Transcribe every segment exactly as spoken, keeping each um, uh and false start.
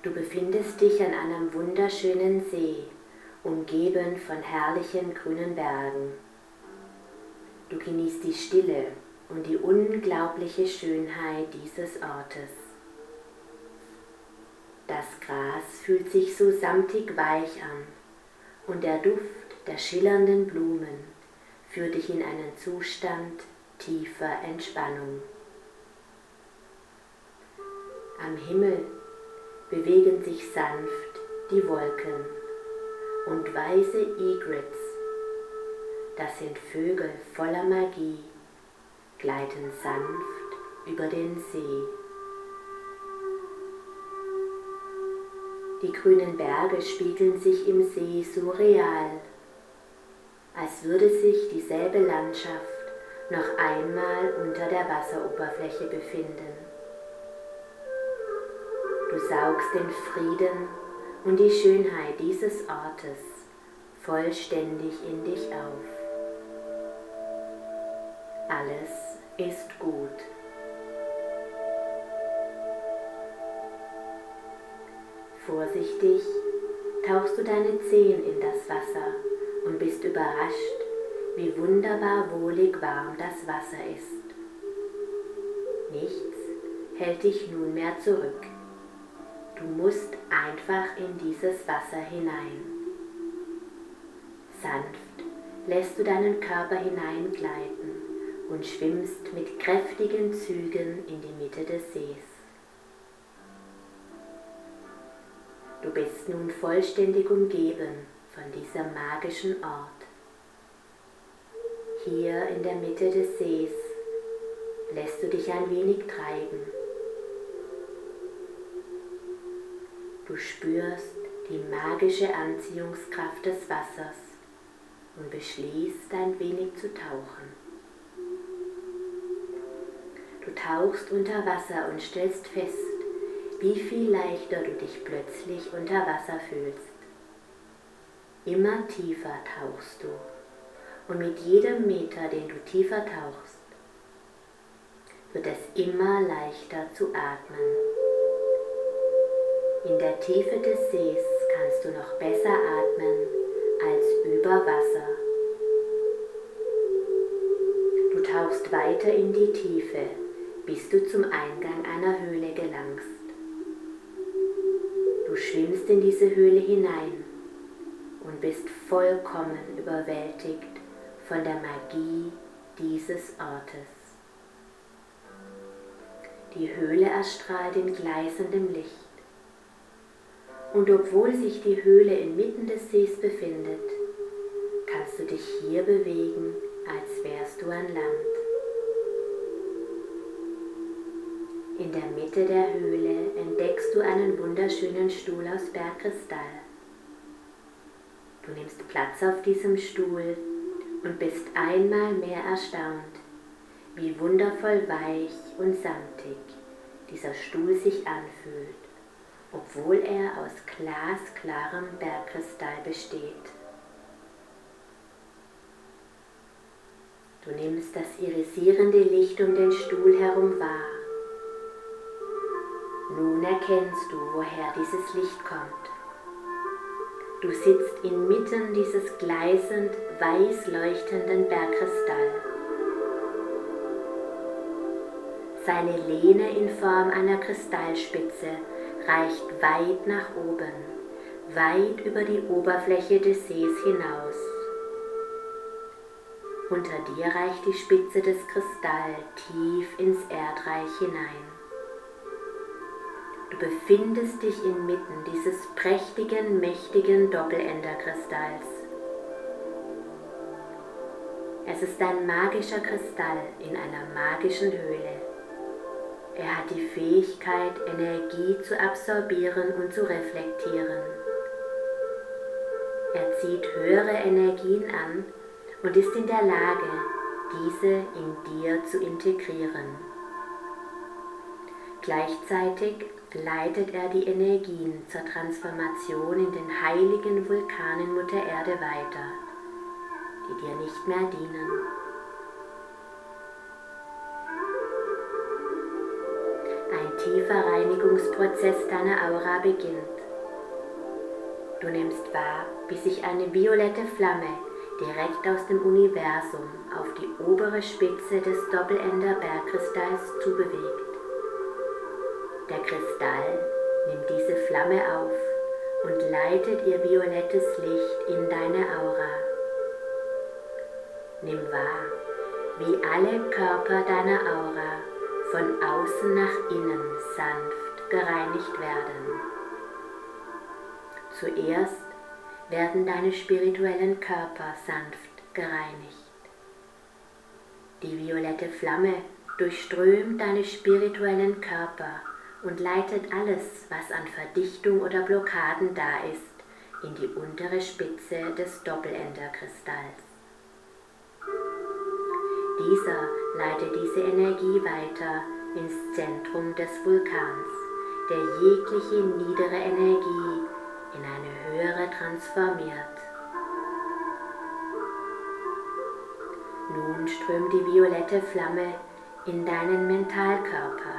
Du befindest dich an einem wunderschönen See, umgeben von herrlichen grünen Bergen. Du genießt die Stille und die unglaubliche Schönheit dieses Ortes. Das Gras fühlt sich so samtig weich an und der Duft der schillernden Blumen führt dich in einen Zustand tiefer Entspannung. Am Himmel bewegen sich sanft die Wolken und weiße Egrets, das sind Vögel voller Magie, gleiten sanft über den See. Die grünen Berge spiegeln sich im See so real, als würde sich dieselbe Landschaft noch einmal unter der Wasseroberfläche befinden. Du saugst den Frieden und die Schönheit dieses Ortes vollständig in dich auf. Alles ist gut. Vorsichtig tauchst du deine Zehen in das Wasser und bist überrascht, wie wunderbar wohlig warm das Wasser ist. Nichts hält dich nunmehr zurück. Du musst einfach in dieses Wasser hinein. Sanft lässt du deinen Körper hineingleiten und schwimmst mit kräftigen Zügen in die Mitte des Sees. Du bist nun vollständig umgeben von diesem magischen Ort. Hier in der Mitte des Sees lässt du dich ein wenig treiben. Du spürst die magische Anziehungskraft des Wassers und beschließt, ein wenig zu tauchen. Du tauchst unter Wasser und stellst fest, wie viel leichter du dich plötzlich unter Wasser fühlst. Immer tiefer tauchst du und mit jedem Meter, den du tiefer tauchst, wird es immer leichter zu atmen. In der Tiefe des Sees kannst du noch besser atmen als über Wasser. Du tauchst weiter in die Tiefe, bis du zum Eingang einer Höhle gelangst. Du schwimmst in diese Höhle hinein und bist vollkommen überwältigt von der Magie dieses Ortes. Die Höhle erstrahlt in gleißendem Licht. Und obwohl sich die Höhle inmitten des Sees befindet, kannst du dich hier bewegen, als wärst du an Land. In der Mitte der Höhle entdeckst du einen wunderschönen Stuhl aus Bergkristall. Du nimmst Platz auf diesem Stuhl und bist einmal mehr erstaunt, wie wundervoll weich und samtig dieser Stuhl sich anfühlt, obwohl er aus glasklarem Bergkristall besteht. Du nimmst das irisierende Licht um den Stuhl herum wahr. Nun erkennst du, woher dieses Licht kommt. Du sitzt inmitten dieses gleißend weiß leuchtenden Bergkristall. Seine Lehne in Form einer Kristallspitze reicht weit nach oben, weit über die Oberfläche des Sees hinaus. Unter dir reicht die Spitze des Kristalls tief ins Erdreich hinein. Du befindest dich inmitten dieses prächtigen, mächtigen Doppelenderkristalls. Es ist ein magischer Kristall in einer magischen Höhle. Er hat die Fähigkeit, Energie zu absorbieren und zu reflektieren. Er zieht höhere Energien an und ist in der Lage, diese in dir zu integrieren. Gleichzeitig leitet er die Energien zur Transformation in den heiligen Vulkanen Mutter Erde weiter, die dir nicht mehr dienen. Ein tiefer Reinigungsprozess deiner Aura beginnt. Du nimmst wahr, wie sich eine violette Flamme direkt aus dem Universum auf die obere Spitze des Doppelender Bergkristalls zubewegt. Der Kristall nimmt diese Flamme auf und leitet ihr violettes Licht in deine Aura. Nimm wahr, wie alle Körper deiner Aura von außen nach innen sanft gereinigt werden. Zuerst werden deine spirituellen Körper sanft gereinigt. Die violette Flamme durchströmt deine spirituellen Körper und leitet alles, was an Verdichtung oder Blockaden da ist, in die untere Spitze des Doppelenderkristalls. Dieser leitet diese Energie weiter ins Zentrum des Vulkans, der jegliche niedere Energie in eine höhere transformiert. Nun strömt die violette Flamme in deinen Mentalkörper.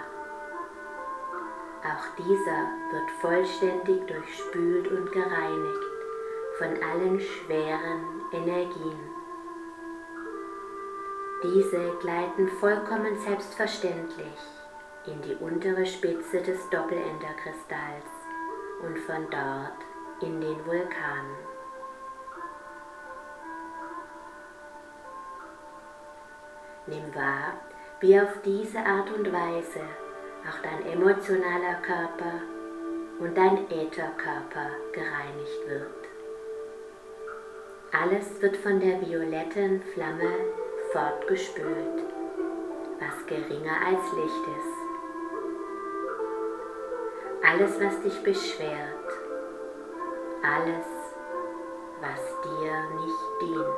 Auch dieser wird vollständig durchspült und gereinigt von allen schweren Energien. Diese gleiten vollkommen selbstverständlich in die untere Spitze des Doppelenderkristalls und von dort in den Vulkan. Nimm wahr, wie auf diese Art und Weise auch dein emotionaler Körper und dein Ätherkörper gereinigt wird. Alles wird von der violetten Flamme fortgespült, was geringer als Licht ist. Alles, was dich beschwert, alles, was dir nicht dient.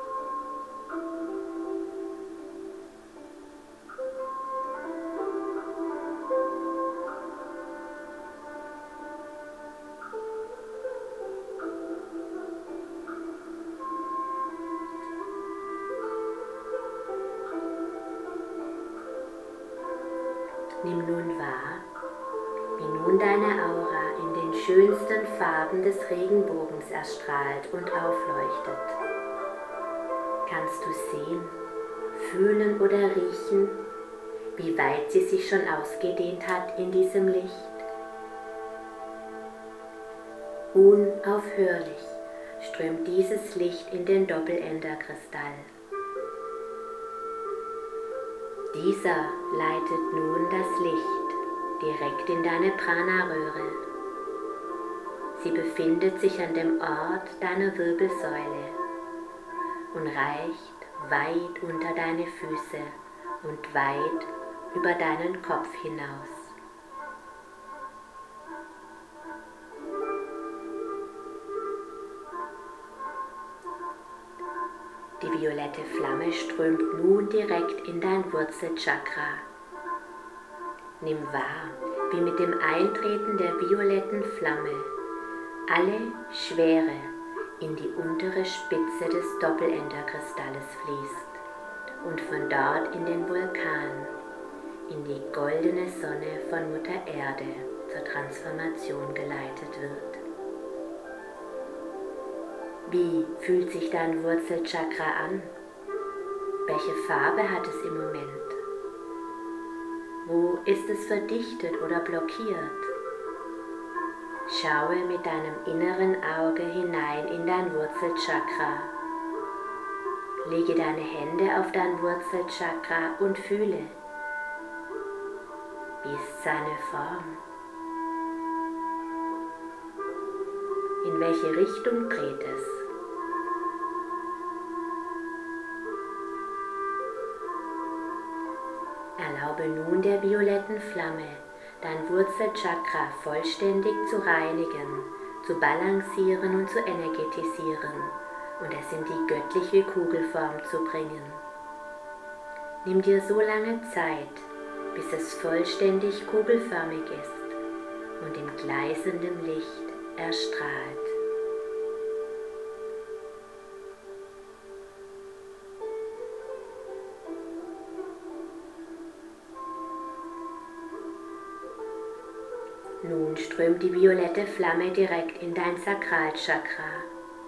Nimm nun wahr, wie nun deine Aura in den schönsten Farben des Regenbogens erstrahlt und aufleuchtet. Kannst du sehen, fühlen oder riechen, wie weit sie sich schon ausgedehnt hat in diesem Licht? Unaufhörlich strömt dieses Licht in den Doppelenderkristall. Dieser leitet nun das Licht direkt in deine Prana-Röhre. Sie befindet sich an dem Ort deiner Wirbelsäule und reicht weit unter deine Füße und weit über deinen Kopf hinaus. Die violette Flamme strömt nun direkt in dein Wurzelchakra. Nimm wahr, wie mit dem Eintreten der violetten Flamme alle Schwere in die untere Spitze des Doppelenderkristalles fließt und von dort in den Vulkan, in die goldene Sonne von Mutter Erde zur Transformation geleitet wird. Wie fühlt sich dein Wurzelchakra an? Welche Farbe hat es im Moment? Wo ist es verdichtet oder blockiert? Schaue mit deinem inneren Auge hinein in dein Wurzelchakra. Lege deine Hände auf dein Wurzelchakra und fühle, wie ist seine Form? In welche Richtung dreht es? Erlaube nun der violetten Flamme, dein Wurzelchakra vollständig zu reinigen, zu balancieren und zu energetisieren und es in die göttliche Kugelform zu bringen. Nimm dir so lange Zeit, bis es vollständig kugelförmig ist und in gleißendem Licht erstrahlt. Nun strömt die violette Flamme direkt in dein Sakralchakra.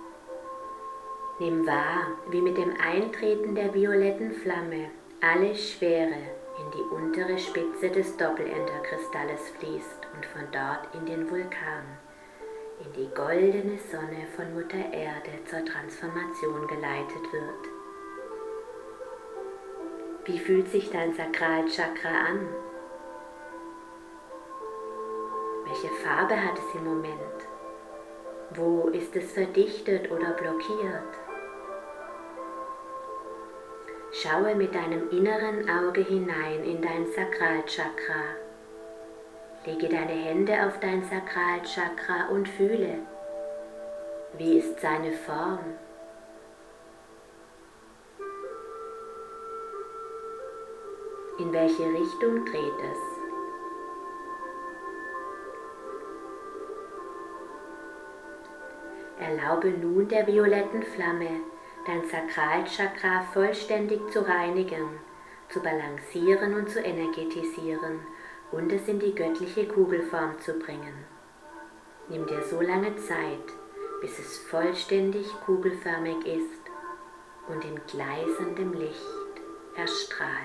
Nimm wahr, wie mit dem Eintreten der violetten Flamme alle Schwere in die untere Spitze des Doppelenderkristalles fließt und von dort in den Vulkan, in die goldene Sonne von Mutter Erde zur Transformation geleitet wird. Wie fühlt sich dein Sakralchakra an? Welche Farbe hat es im Moment? Wo ist es verdichtet oder blockiert? Schaue mit deinem inneren Auge hinein in dein Sakralchakra. Lege deine Hände auf dein Sakralchakra und fühle, wie ist seine Form? In welche Richtung dreht es? Erlaube nun der violetten Flamme, dein Sakralchakra vollständig zu reinigen, zu balancieren und zu energetisieren und es in die göttliche Kugelform zu bringen. Nimm dir so lange Zeit, bis es vollständig kugelförmig ist und in gleißendem Licht erstrahlt.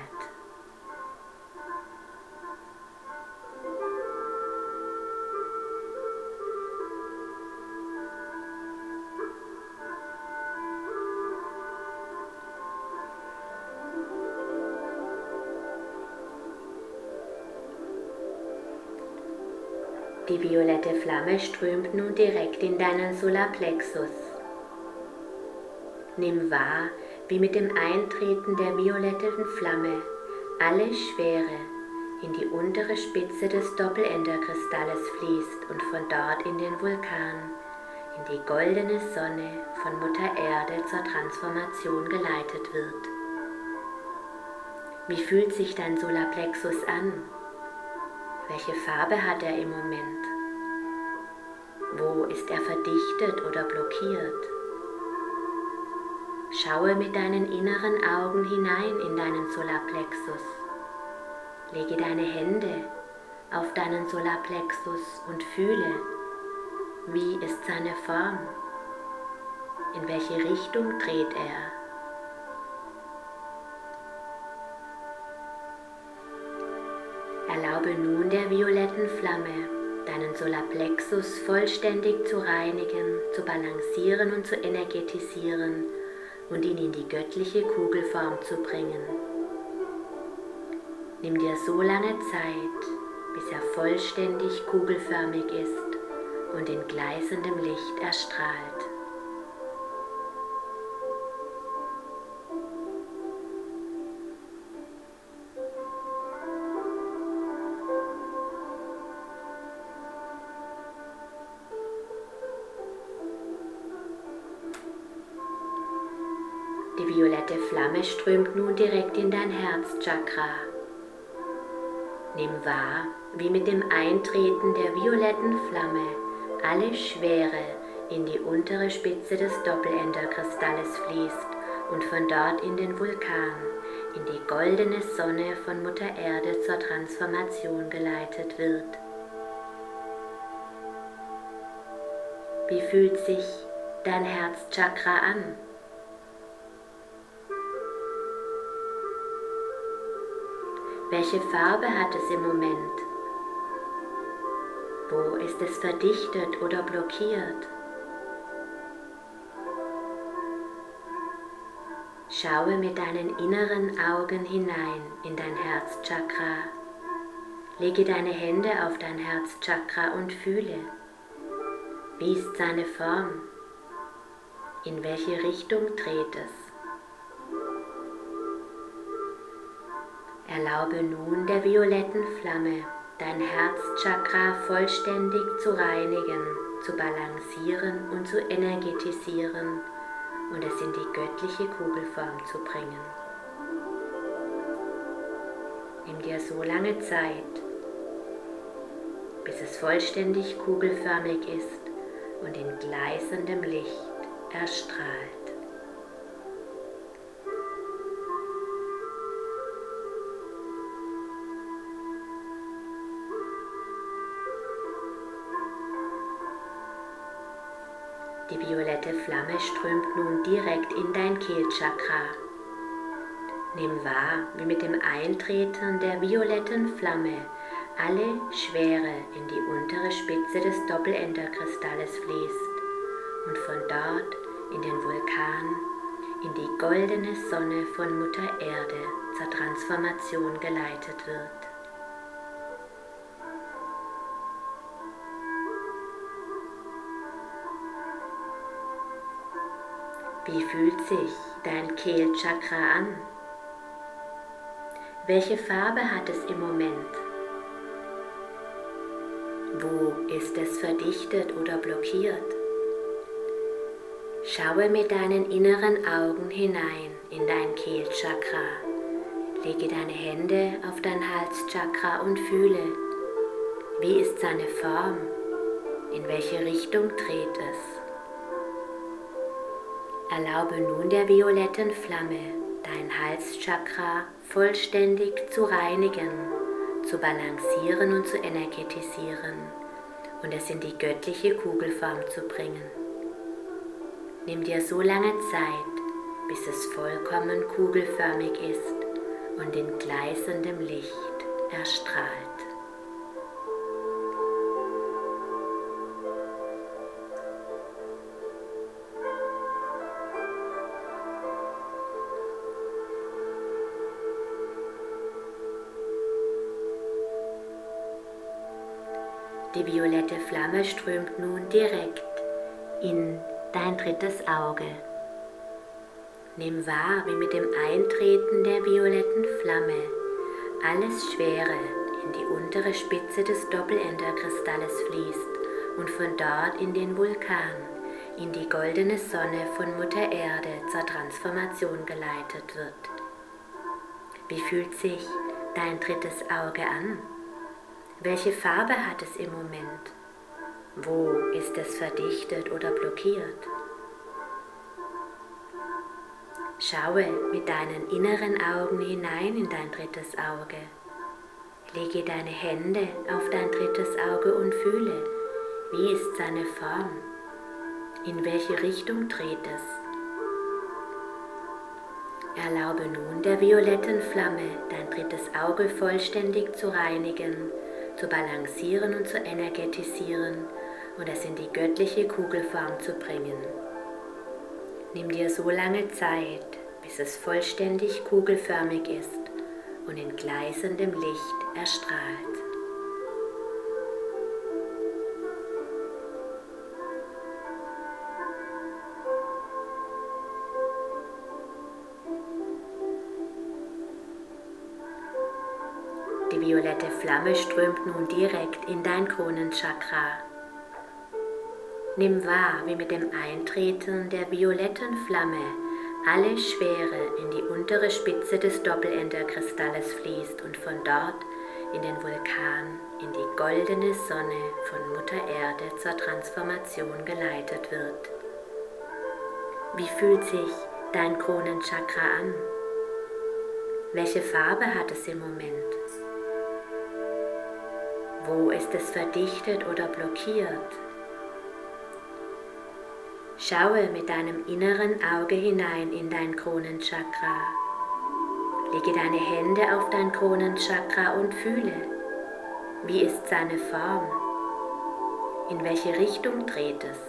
Die violette Flamme strömt nun direkt in deinen Solarplexus. Nimm wahr, wie mit dem Eintreten der violetten Flamme alle Schwere in die untere Spitze des Doppelenderkristalles fließt und von dort in den Vulkan, in die goldene Sonne von Mutter Erde zur Transformation geleitet wird. Wie fühlt sich dein Solarplexus an? Welche Farbe hat er im Moment? Wo ist er verdichtet oder blockiert? Schaue mit deinen inneren Augen hinein in deinen Solarplexus. Lege deine Hände auf deinen Solarplexus und fühle, wie ist seine Form? In welche Richtung dreht er? Erlaube nun der violetten Flamme, deinen Solarplexus vollständig zu reinigen, zu balancieren und zu energetisieren und ihn in die göttliche Kugelform zu bringen. Nimm dir so lange Zeit, bis er vollständig kugelförmig ist und in gleißendem Licht erstrahlt. Die violette Flamme strömt nun direkt in dein Herzchakra. Nimm wahr, wie mit dem Eintreten der violetten Flamme alle Schwere in die untere Spitze des Doppelenderkristalles fließt und von dort in den Vulkan, in die goldene Sonne von Mutter Erde zur Transformation geleitet wird. Wie fühlt sich dein Herzchakra an? Welche Farbe hat es im Moment? Wo ist es verdichtet oder blockiert? Schaue mit deinen inneren Augen hinein in dein Herzchakra. Lege deine Hände auf dein Herzchakra und fühle, wie ist seine Form? In welche Richtung dreht es? Erlaube nun der violetten Flamme, dein Herzchakra vollständig zu reinigen, zu balancieren und zu energetisieren und es in die göttliche Kugelform zu bringen. Nimm dir so lange Zeit, bis es vollständig kugelförmig ist und in gleißendem Licht erstrahlt. Die violette Flamme strömt nun direkt in dein Kehlchakra. Nimm wahr, wie mit dem Eintreten der violetten Flamme alle Schwere in die untere Spitze des Doppelenderkristalles fließt und von dort in den Vulkan, in die goldene Sonne von Mutter Erde zur Transformation geleitet wird. Wie fühlt sich dein Kehlchakra an? Welche Farbe hat es im Moment? Wo ist es verdichtet oder blockiert? Schaue mit deinen inneren Augen hinein in dein Kehlchakra. Lege deine Hände auf dein Halschakra und fühle, wie ist seine Form? In welche Richtung dreht es? Erlaube nun der violetten Flamme, dein Halschakra vollständig zu reinigen, zu balancieren und zu energetisieren und es in die göttliche Kugelform zu bringen. Nimm dir so lange Zeit, bis es vollkommen kugelförmig ist und in gleißendem Licht erstrahlt. Die violette Flamme strömt nun direkt in dein drittes Auge. Nimm wahr, wie mit dem Eintreten der violetten Flamme alles Schwere in die untere Spitze des Doppelenderkristalles fließt und von dort in den Vulkan, in die goldene Sonne von Mutter Erde zur Transformation geleitet wird. Wie fühlt sich dein drittes Auge an? Welche Farbe hat es im Moment? Wo ist es verdichtet oder blockiert? Schaue mit deinen inneren Augen hinein in dein drittes Auge. Lege deine Hände auf dein drittes Auge und fühle, wie ist seine Form? In welche Richtung dreht es? Erlaube nun der violetten Flamme, dein drittes Auge vollständig zu reinigen, zu balancieren und zu energetisieren und es in die göttliche Kugelform zu bringen. Nimm dir so lange Zeit, bis es vollständig kugelförmig ist und in gleißendem Licht erstrahlt. Die violette Flamme strömt nun direkt in dein Kronenchakra. Nimm wahr, wie mit dem Eintreten der violetten Flamme alle Schwere in die untere Spitze des Doppelenderkristalles fließt und von dort in den Vulkan, in die goldene Sonne von Mutter Erde zur Transformation geleitet wird. Wie fühlt sich dein Kronenchakra an? Welche Farbe hat es im Moment? Wo ist es verdichtet oder blockiert? Schaue mit deinem inneren Auge hinein in dein Kronenchakra. Lege deine Hände auf dein Kronenchakra und fühle, wie ist seine Form? In welche Richtung dreht es?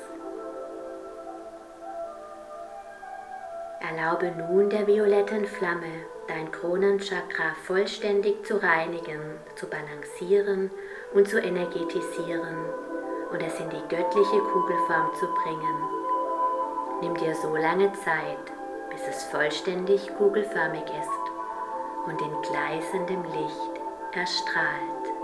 Erlaube nun der violetten Flamme, dein Kronenchakra vollständig zu reinigen, zu balancieren und zu energetisieren und es in die göttliche Kugelform zu bringen. Nimm dir so lange Zeit, bis es vollständig kugelförmig ist und in gleißendem Licht erstrahlt.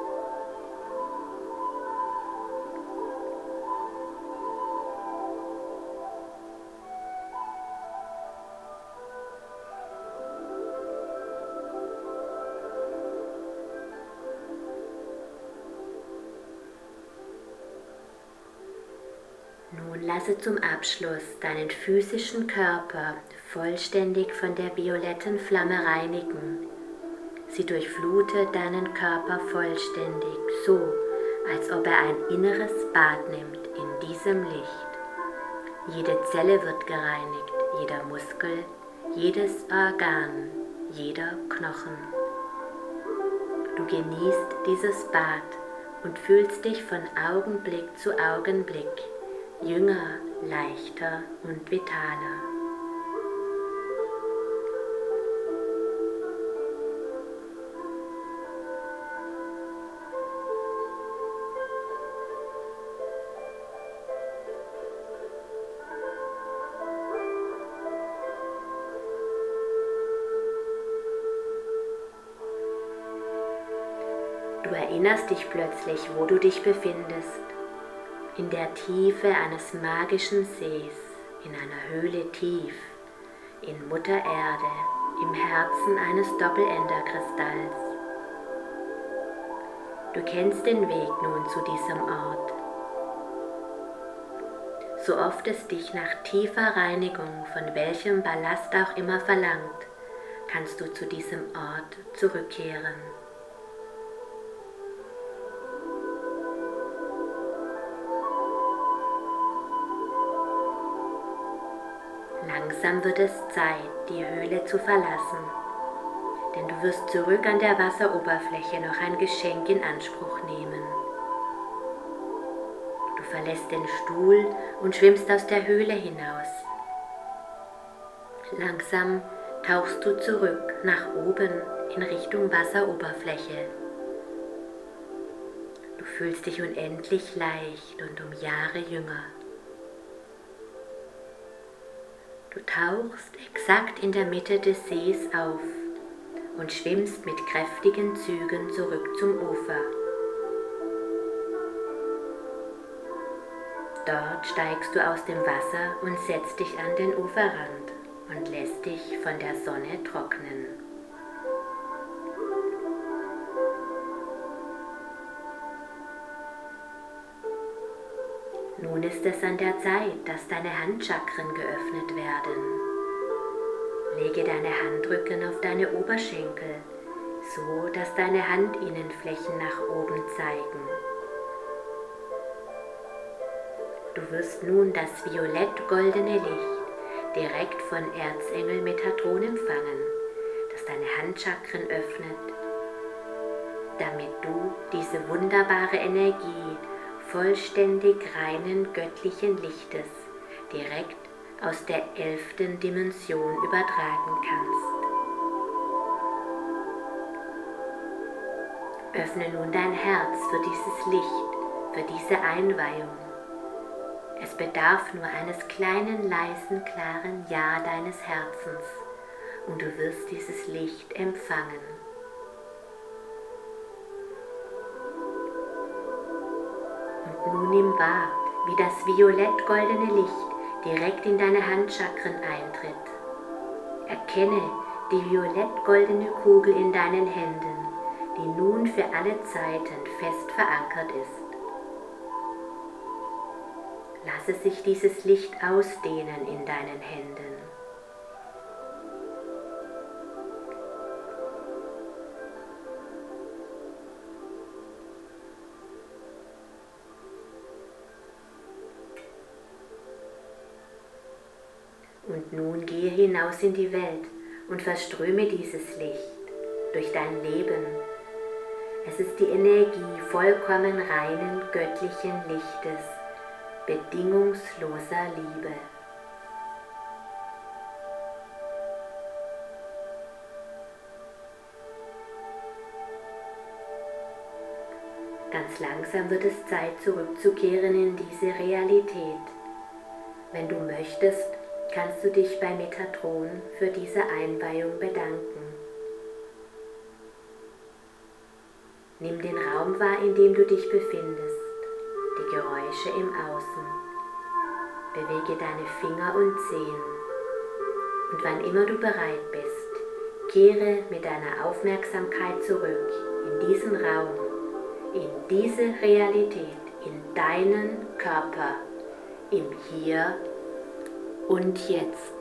Nun lasse zum Abschluss deinen physischen Körper vollständig von der violetten Flamme reinigen. Sie durchflutet deinen Körper vollständig, so als ob er ein inneres Bad nimmt in diesem Licht. Jede Zelle wird gereinigt, jeder Muskel, jedes Organ, jeder Knochen. Du genießt dieses Bad und fühlst dich von Augenblick zu Augenblick jünger, leichter und vitaler. Du erinnerst dich plötzlich, wo du dich befindest, in der Tiefe eines magischen Sees, in einer Höhle tief, in Mutter Erde, im Herzen eines Doppelenderkristalls. Du kennst den Weg nun zu diesem Ort. So oft es dich nach tiefer Reinigung von welchem Ballast auch immer verlangt, kannst du zu diesem Ort zurückkehren. Langsam wird es Zeit, die Höhle zu verlassen, denn du wirst zurück an der Wasseroberfläche noch ein Geschenk in Anspruch nehmen. Du verlässt den Stuhl und schwimmst aus der Höhle hinaus. Langsam tauchst du zurück nach oben in Richtung Wasseroberfläche. Du fühlst dich unendlich leicht und um Jahre jünger. Du tauchst exakt in der Mitte des Sees auf und schwimmst mit kräftigen Zügen zurück zum Ufer. Dort steigst du aus dem Wasser und setzt dich an den Uferrand und lässt dich von der Sonne trocknen. Nun ist es an der Zeit, dass deine Handchakren geöffnet werden. Lege deine Handrücken auf deine Oberschenkel, so dass deine Handinnenflächen nach oben zeigen. Du wirst nun das violett-goldene Licht direkt von Erzengel Metatron empfangen, das deine Handchakren öffnet, damit du diese wunderbare Energie vollständig reinen göttlichen Lichtes direkt aus der elften Dimension übertragen kannst. Öffne nun dein Herz für dieses Licht, für diese Einweihung. Es bedarf nur eines kleinen, leisen, klaren Ja deines Herzens und du wirst dieses Licht empfangen. Und nun nimm wahr, wie das violett-goldene Licht direkt in deine Handchakren eintritt. Erkenne die violett-goldene Kugel in deinen Händen, die nun für alle Zeiten fest verankert ist. Lasse sich dieses Licht ausdehnen in deinen Händen. Und nun gehe hinaus in die Welt und verströme dieses Licht durch dein Leben. Es ist die Energie vollkommen reinen göttlichen Lichtes, bedingungsloser Liebe. Ganz langsam wird es Zeit, zurückzukehren in diese Realität. Wenn du möchtest, kannst du dich bei Metatron für diese Einweihung bedanken. Nimm den Raum wahr, in dem du dich befindest, die Geräusche im Außen. Bewege deine Finger und Zehen. Und wann immer du bereit bist, kehre mit deiner Aufmerksamkeit zurück in diesen Raum, in diese Realität, in deinen Körper, im Hier und Jetzt.